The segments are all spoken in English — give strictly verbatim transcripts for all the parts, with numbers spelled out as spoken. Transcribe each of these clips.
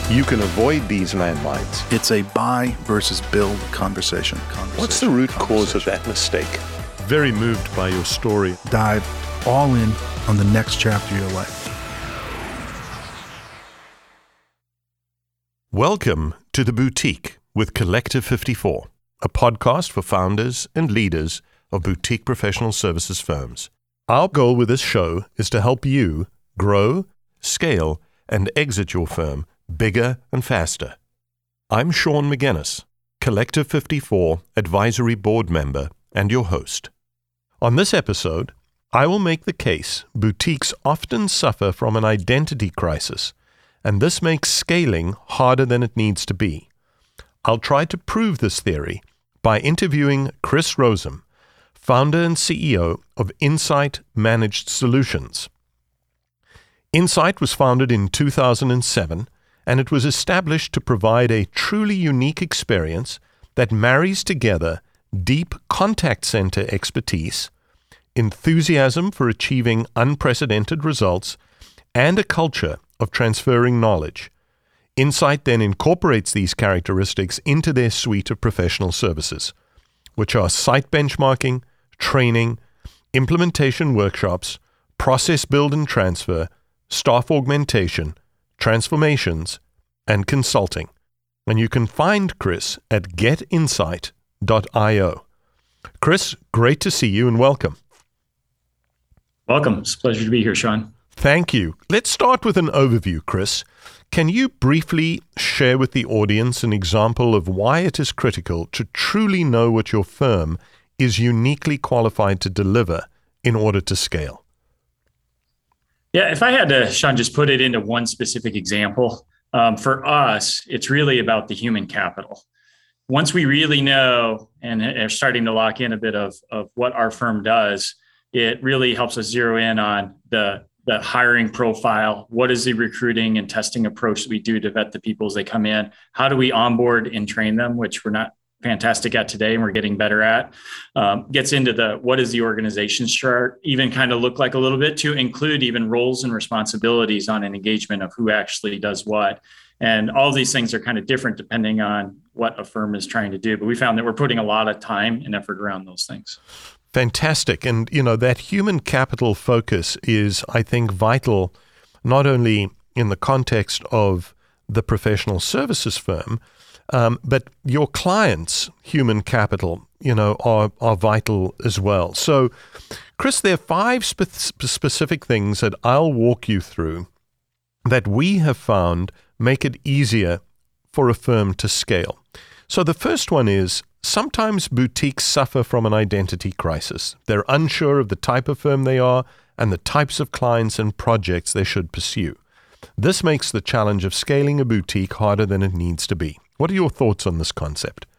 you can avoid these landmines. It's a buy versus build conversation. conversation What's the root cause of that mistake? Very moved by your story. Dive all in on the next chapter of your life. Welcome to The Boutique with Collective fifty-four, a podcast for founders and leaders of boutique professional services firms. Our goal with this show is to help you grow, scale, and exit your firm bigger and faster. I'm Sean McGinnis, Collective fifty-four Advisory Board Member and your host. On this episode, I will make the case boutiques often suffer from an identity crisis, and this makes scaling harder than it needs to be. I'll try to prove this theory by interviewing Chris Rozum, founder and C E O of Insight Managed Solutions. Insight was founded in two thousand seven, and it was established to provide a truly unique experience that marries together deep contact center expertise, enthusiasm for achieving unprecedented results, and a culture of transferring knowledge. Insight then incorporates these characteristics into their suite of professional services, which are site benchmarking, training, implementation workshops, process build and transfer, staff augmentation, transformations, and consulting. And you can find Chris at get insight dot io. Chris, great to see you and welcome. Welcome. It's a pleasure to be here, Sean. Thank you. Let's start with an overview, Chris. Can you briefly share with the audience an example of why it is critical to truly know what your firm is uniquely qualified to deliver in order to scale? Yeah, if I had to, Sean, just put it into one specific example, um, for us, it's really about the human capital. Once we really know and are starting to lock in a bit of, of what our firm does, it really helps us zero in on the, the hiring profile. What is the recruiting and testing approach that we do to vet the people as they come in? How do we onboard and train them, which we're not fantastic at today and we're getting better at. Um, gets into the what does the organization chart even kind of look like a little bit, to include even roles and responsibilities on an engagement of who actually does what. And all of these things are kind of different depending on what a firm is trying to do. But we found that we're putting a lot of time and effort around those things. Fantastic. And, you know, that human capital focus is, I think, vital, not only in the context of the professional services firm, Um, but your clients' human capital, you know, are are vital as well. So, Chris, there are five spe- specific things that I'll walk you through that we have found make it easier for a firm to scale. So the first one is sometimes boutiques suffer from an identity crisis. They're unsure of the type of firm they are and the types of clients and projects they should pursue. This makes the challenge of scaling a boutique harder than it needs to be. What are your thoughts on this concept?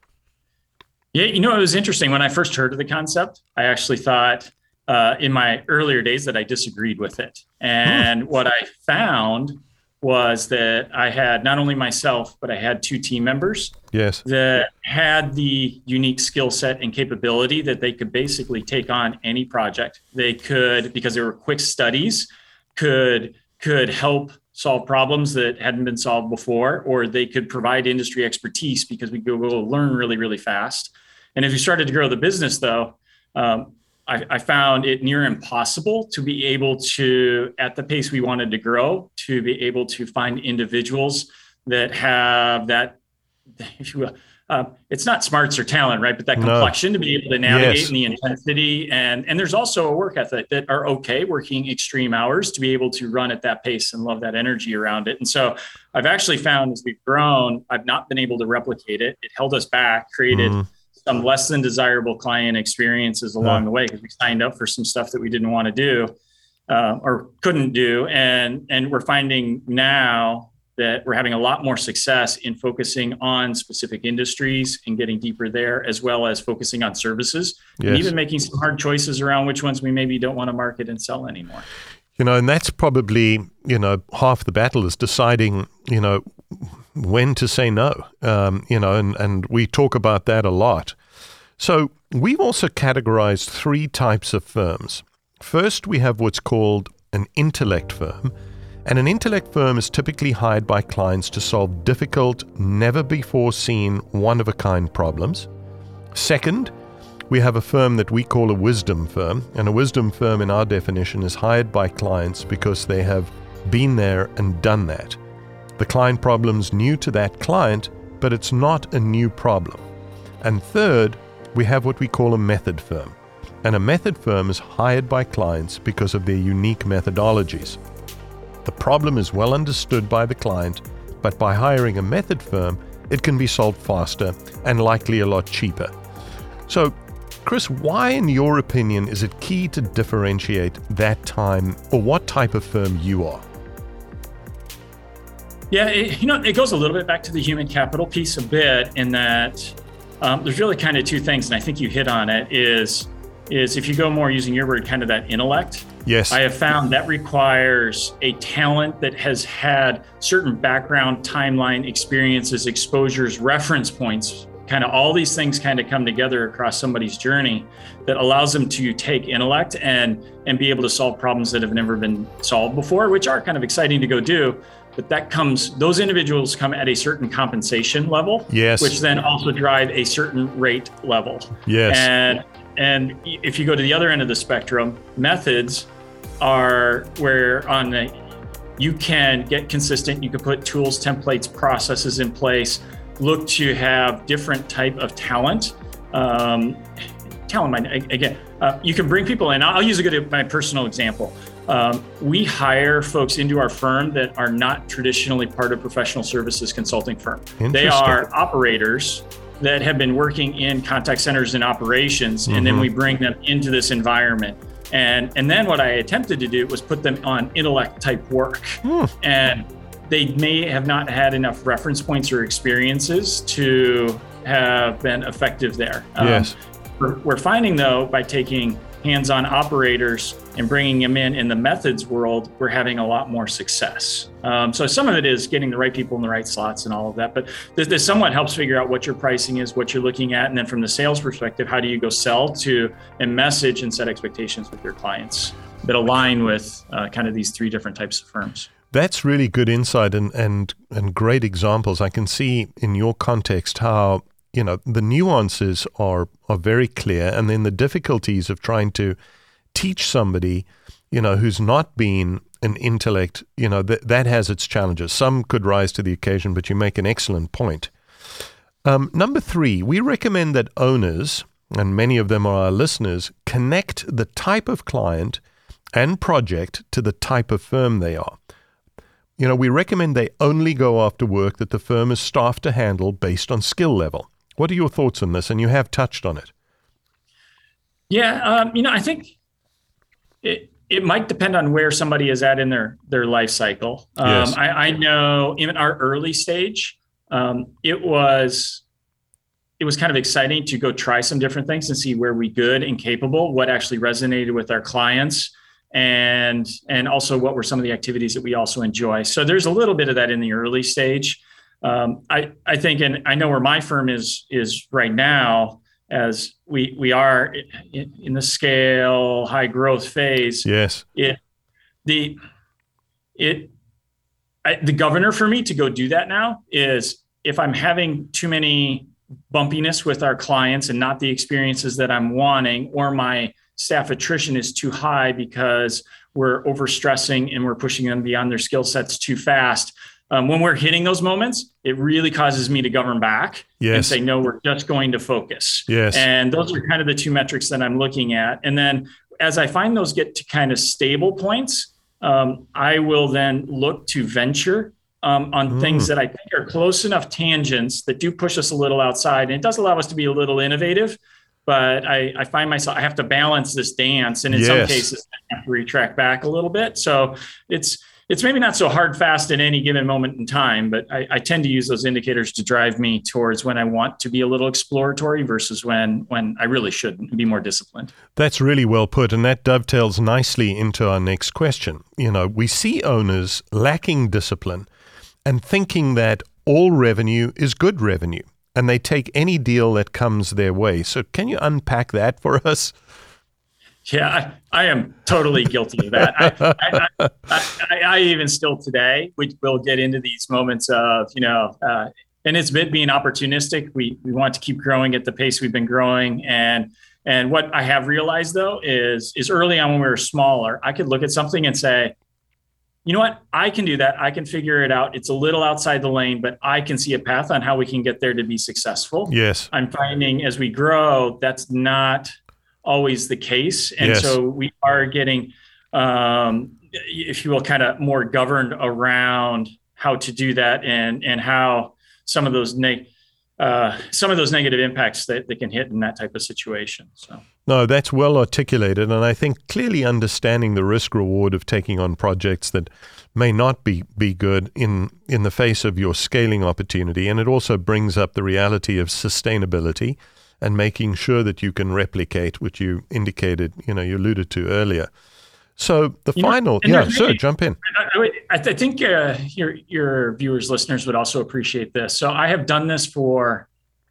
Yeah, you know, it was interesting. When I first heard of the concept, I actually thought uh, in my earlier days that I disagreed with it. And hmm. what I found was that I had not only myself, but I had two team members yes. that had the unique skill set and capability that they could basically take on any project. They could, because they were quick studies, could could help solve problems that hadn't been solved before, or they could provide industry expertise because we go, go learn really, really fast. And as we started to grow the business, though, um, I, I found it near impossible to be able to, at the pace we wanted to grow, to be able to find individuals that have that, if you will, uh, it's not smarts or talent, right? But that complexion no. to be able to navigate yes. in the intensity. And, and there's also a work ethic that are okay working extreme hours to be able to run at that pace and love that energy around it. And so I've actually found as we've grown, I've not been able to replicate it. It held us back, created mm. some less than desirable client experiences along yeah. the way, because we signed up for some stuff that we didn't want to do uh, or couldn't do. And, and we're finding now that we're having a lot more success in focusing on specific industries and getting deeper there, as well as focusing on services yes. and even making some hard choices around which ones we maybe don't want to market and sell anymore. You know, and that's probably, you know, half the battle is deciding, you know, when to say no, um, you know, and, and we talk about that a lot. So we've also categorized three types of firms. First, we have what's called an intellect firm. And an intellect firm is typically hired by clients to solve difficult, never-before-seen, one-of-a-kind problems. Second, we have a firm that we call a wisdom firm, and a wisdom firm in our definition is hired by clients because they have been there and done that. The client problem's new to that client, but it's not a new problem. And third, we have what we call a method firm. And a method firm is hired by clients because of their unique methodologies. The problem is well understood by the client, but by hiring a method firm, it can be solved faster and likely a lot cheaper. So, Chris, why, in your opinion, is it key to differentiate that time or what type of firm you are? Yeah, it, you know, it goes a little bit back to the human capital piece a bit in that um, there's really kind of two things, and I think you hit on it, is, is if you go more using your word, kind of that intellect. Yes. I have found that requires a talent that has had certain background, timeline, experiences, exposures, reference points, kind of all these things kind of come together across somebody's journey that allows them to take intellect and, and be able to solve problems that have never been solved before, which are kind of exciting to go do. But that comes, those individuals come at a certain compensation level, yes, which then also drive a certain rate level. Yes. And, and if you go to the other end of the spectrum, methods are where on the, you can get consistent, you can put tools, templates, processes in place, look to have different type of talent. Um, talent, again, uh, you can bring people in. I'll use a good, my personal example. Um, we hire folks into our firm that are not traditionally part of professional services consulting firm. They are operators that have been working in contact centers and operations, mm-hmm. and then we bring them into this environment. And and then what I attempted to do was put them on intellect type work. Mm. And they may have not had enough reference points or experiences to have been effective there. Yes. Um, we're, we're finding though, by taking hands-on operators and bringing them in in the methods world, we're having a lot more success. Um, so some of it is getting the right people in the right slots and all of that, but this, this somewhat helps figure out what your pricing is, what you're looking at, and then from the sales perspective, how do you go sell to and message and set expectations with your clients that align with uh, kind of these three different types of firms. That's really good insight and, and, and great examples. I can see in your context how, you know, the nuances are, are very clear, and then the difficulties of trying to teach somebody, you know, who's not been an intellect, you know, that that has its challenges. Some could rise to the occasion, but you make an excellent point. Um, number three, we recommend that owners, and many of them are our listeners, connect the type of client and project to the type of firm they are. You know, we recommend they only go after work that the firm is staffed to handle based on skill level. What are your thoughts on this? And you have touched on it. Yeah, um, you know, I think it it might depend on where somebody is at in their their life cycle. Um, yes. I, I know in our early stage, um, it was it was kind of exciting to go try some different things and see where we good and capable, what actually resonated with our clients, and and also what were some of the activities that we also enjoy. So there's a little bit of that in the early stage. Um, I, I think, and I know where my firm is is right now, as we we are in, in the scale high growth phase. Yes. It the it I, the governor for me to go do that now is if I'm having too many bumpiness with our clients and not the experiences that I'm wanting, or my staff attrition is too high because we're overstressing and we're pushing them beyond their skill sets too fast. Um, when we're hitting those moments, it really causes me to govern back yes. and say, no, we're just going to focus. Yes. And those are kind of the two metrics that I'm looking at. And then as I find those get to kind of stable points, um, I will then look to venture um, on mm. things that I think are close enough tangents that do push us a little outside. And it does allow us to be a little innovative, but I, I find myself, I have to balance this dance. And in yes. some cases, I have to retract back a little bit. So it's, It's maybe not so hard, fast at any given moment in time, but I, I tend to use those indicators to drive me towards when I want to be a little exploratory versus when when I really should be more disciplined. That's really well put, and that dovetails nicely into our next question. You know, we see owners lacking discipline and thinking that all revenue is good revenue, and they take any deal that comes their way. So can you unpack that for us? Yeah, I, I am totally guilty of that. I, I, I, I, I even still today, we will get into these moments of, you know, uh, and it's been being opportunistic. We we want to keep growing at the pace we've been growing. And and what I have realized, though, is is early on when we were smaller, I could look at something and say, you know what, I can do that. I can figure it out. It's a little outside the lane, but I can see a path on how we can get there to be successful. Yes. I'm finding as we grow, that's not always the case. And yes. so we are getting, um, if you will, kind of more governed around how to do that and, and how some of those neg- uh, some of those negative impacts that, that can hit in that type of situation. So no, that's well articulated. And I think clearly understanding the risk reward of taking on projects that may not be, be good in, in the face of your scaling opportunity. And it also brings up the reality of sustainability and making sure that you can replicate, which you indicated, you know, you alluded to earlier. So the you final, know, yeah, sir, jump in. I, I, I think uh, your your viewers, listeners would also appreciate this. So I have done this for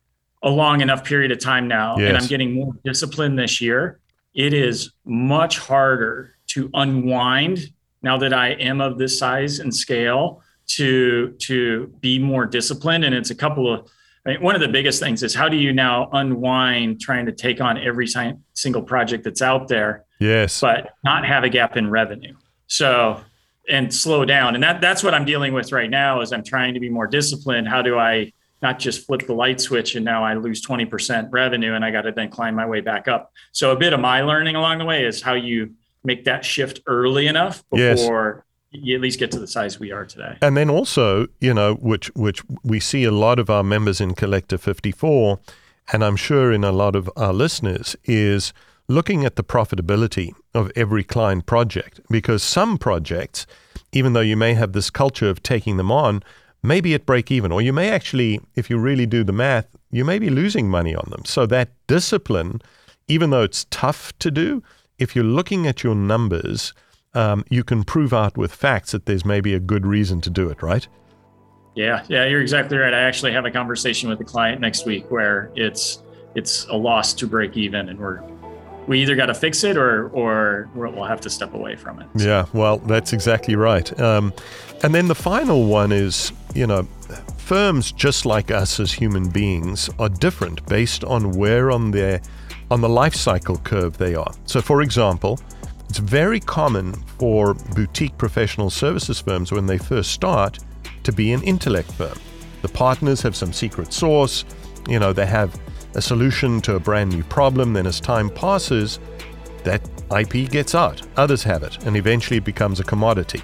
a long enough period of time now, yes. and I'm getting more disciplined this year. It is much harder to unwind now that I am of this size and scale to to be more disciplined. And it's a couple of, I mean, one of the biggest things is how do you now unwind trying to take on every single project that's out there? Yes. But not have a gap in revenue. So, and slow down. And that that's what I'm dealing with right now is I'm trying to be more disciplined. How do I not just flip the light switch and now I lose twenty percent revenue and I got to then climb my way back up. So a bit of my learning along the way is how you make that shift early enough before yes. you at least get to the size we are today. And then also, you know, which which we see a lot of our members in Collective fifty-four, and I'm sure in a lot of our listeners, is looking at the profitability of every client project, because some projects, even though you may have this culture of taking them on, may be at break even, or you may actually, if you really do the math, you may be losing money on them. So that discipline, even though it's tough to do, if you're looking at your numbers, um, you can prove out with facts that there's maybe a good reason to do it, right? Yeah, yeah, you're exactly right. I actually have a conversation with the client next week where it's it's a loss to break even, and we're we either got to fix it or or we'll have to step away from it. Yeah, well, that's exactly right. Um, and then the final one is, you know, firms just like us as human beings are different based on where on their on the life cycle curve they are. So, for example, it's very common for boutique professional services firms when they first start to be an intellect firm. The partners have some secret sauce, you know, they have a solution to a brand new problem. Then as time passes, that I P gets out. Others have it, and eventually it becomes a commodity.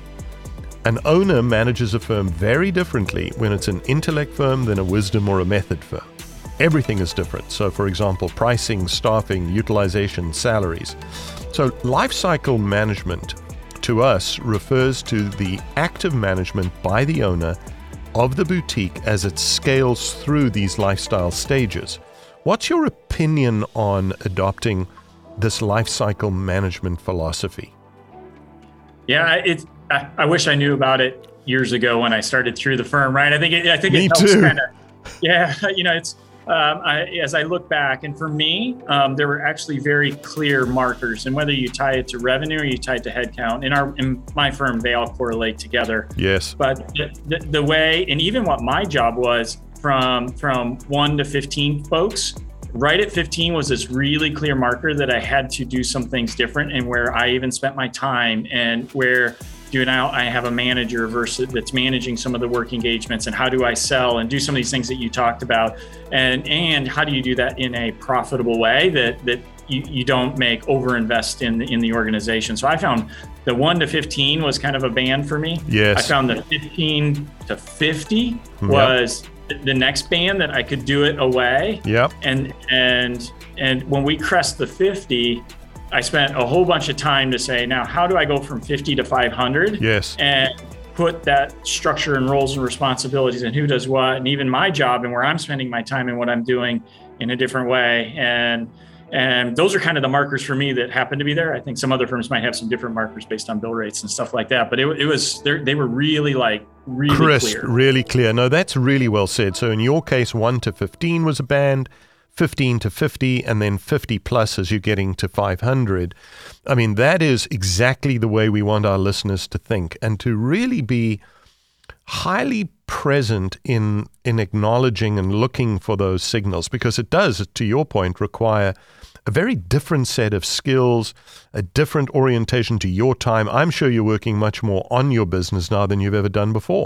An owner manages a firm very differently when it's an intellect firm than a wisdom or a method firm. Everything is different. So, for example, pricing, staffing, utilization, salaries. So lifecycle management to us refers to the active management by the owner of the boutique as it scales through these lifestyle stages. What's your opinion on adopting this lifecycle management philosophy? Yeah, it's. I, I wish I knew about it years ago when I started through the firm. Right? I think. It, I think Me it helps too. kind of. Yeah, you know, it's. Um, I, as I look back, and for me, um, there were actually very clear markers, and whether you tie it to revenue or you tie it to headcount, in our in my firm, they all correlate together. Yes. But the, the, the way, and even what my job was from from one to fifteen folks, right at fifteen was this really clear marker that I had to do some things different, and where I even spent my time, and where do now I have a manager versus that's managing some of the work engagements, and how do I sell and do some of these things that you talked about, and and how do you do that in a profitable way that that you, you don't make overinvest in the, in the organization. So I found the one to fifteen was kind of a band for me. Yes. I found the fifteen to fifty was yep. the next band that I could do it away. Yep. And and and when we crest the fifty, I spent a whole bunch of time to say, now, how do I go from fifty to five hundred? Yes. And put that structure and roles and responsibilities and who does what, and even my job and where I'm spending my time and what I'm doing in a different way. And and those are kind of the markers for me that happen to be there. I think some other firms might have some different markers based on bill rates and stuff like that. But it, it was, they were really like, really Crisp, clear. really clear. No, that's really well said. So in your case, one to fifteen was a band. fifteen to fifty, and then fifty plus as you're getting to five hundred. I mean, that is exactly the way we want our listeners to think, and to really be highly present in in acknowledging and looking for those signals, because it does, to your point, require a very different set of skills, a different orientation to your time. I'm sure you're working much more on your business now than you've ever done before.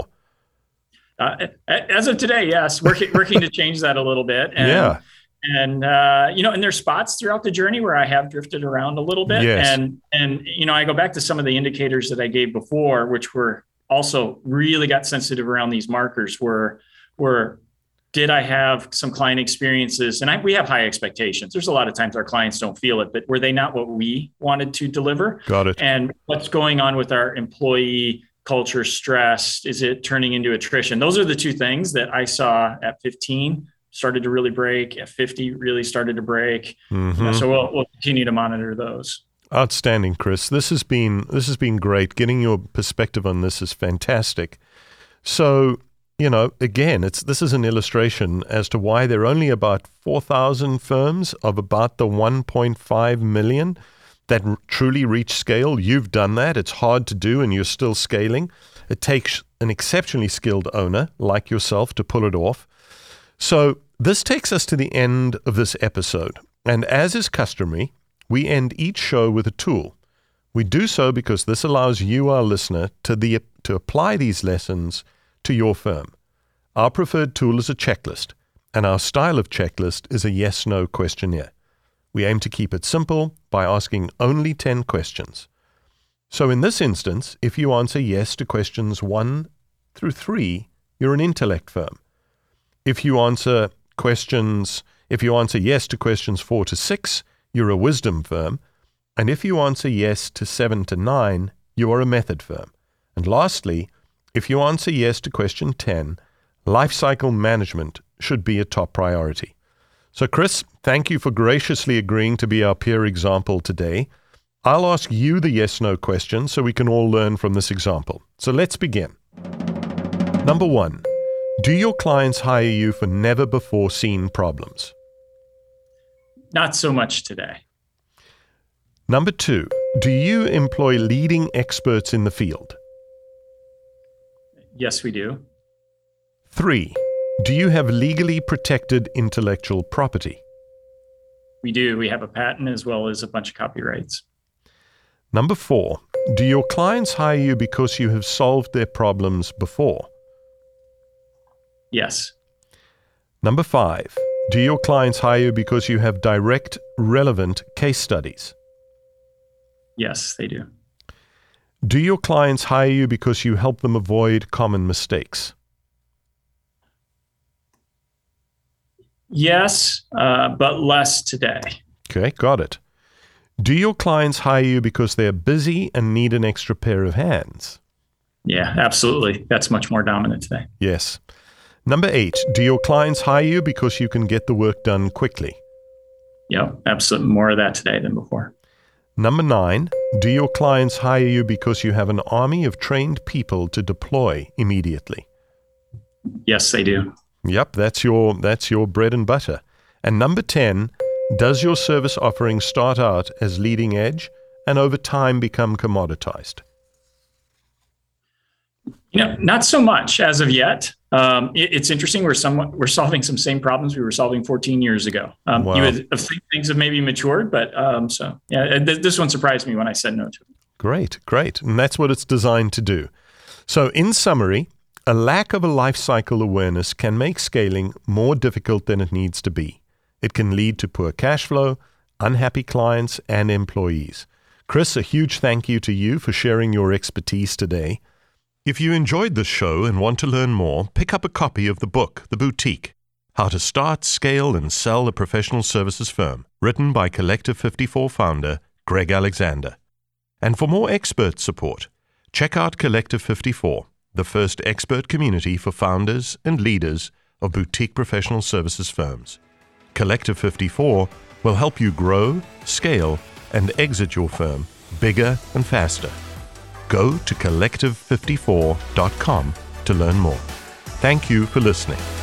Uh, as of today, yes, working working to change that a little bit. And, yeah. And, uh, you know, and there's spots throughout the journey where I have drifted around a little bit. Yes. And, and, you know, I go back to some of the indicators that I gave before, which were also really got sensitive around these markers were, were, did I have some client experiences? And I, we have high expectations. There's a lot of times our clients don't feel it, but were they not what we wanted to deliver? Got it. And what's going on with our employee culture, stress? Is it turning into attrition? Those are the two things that I saw at fifteen started to really break. At fifty really started to break. Mm-hmm. Uh, so we'll, we'll continue to monitor those. Outstanding, Chris. This has been this has been great. Getting your perspective on this is fantastic. So, you know, again, it's this is an illustration as to why there are only about four thousand firms of about the one point five million that r- truly reach scale. You've done that. It's hard to do, and you're still scaling. It takes an exceptionally skilled owner like yourself to pull it off. So this takes us to the end of this episode. And as is customary, we end each show with a tool. We do so because this allows you, our listener, to the to apply these lessons to your firm. Our preferred tool is a checklist, and our style of checklist is a yes-no questionnaire. We aim to keep it simple by asking only ten questions. So in this instance, if you answer yes to questions one through three, you're an intellect firm. If you answer questions, if you answer yes to questions four to six, you're a wisdom firm. And if you answer yes to seven to nine, you are a method firm. And lastly, if you answer yes to question ten, life cycle management should be a top priority. So Chris, thank you for graciously agreeing to be our peer example today. I'll ask you the yes-no question so we can all learn from this example. So let's begin. Number one, do your clients hire you for never-before-seen problems? Not so much today. Number two, do you employ leading experts in the field? Yes, we do. Three, do you have legally protected intellectual property? We do. We have a patent as well as a bunch of copyrights. Number four, do your clients hire you because you have solved their problems before? Yes. Number five, do your clients hire you because you have direct, relevant case studies? Yes, they do. Do your clients hire you because you help them avoid common mistakes? Yes, uh, but less today. Okay, got it. Do your clients hire you because they're busy and need an extra pair of hands? Yeah, absolutely. That's much more dominant today. Yes. Number eight, do your clients hire you because you can get the work done quickly? Yep, absolutely. More of that today than before. Number nine, do your clients hire you because you have an army of trained people to deploy immediately? Yes, they do. Yep, that's your that's your bread and butter. And number ten, does your service offering start out as leading edge and over time become commoditized? You know, not so much as of yet. Um, it, it's interesting. We're somewhat we're solving some same problems we were solving fourteen years ago. Um, Wow. You would think things have maybe matured, but um, so yeah, th- this one surprised me when I said no to it. Great, great. And that's what it's designed to do. So in summary, a lack of a life cycle awareness can make scaling more difficult than it needs to be. It can lead to poor cash flow, unhappy clients, and employees. Chris, a huge thank you to you for sharing your expertise today. If you enjoyed this show and want to learn more, pick up a copy of the book, The Boutique, How to Start, Scale, and Sell a Professional Services Firm, written by Collective fifty-four founder Greg Alexander. And for more expert support, check out Collective fifty-four, the first expert community for founders and leaders of boutique professional services firms. Collective fifty-four will help you grow, scale, and exit your firm bigger and faster. Go to collective fifty-four dot com to learn more. Thank you for listening.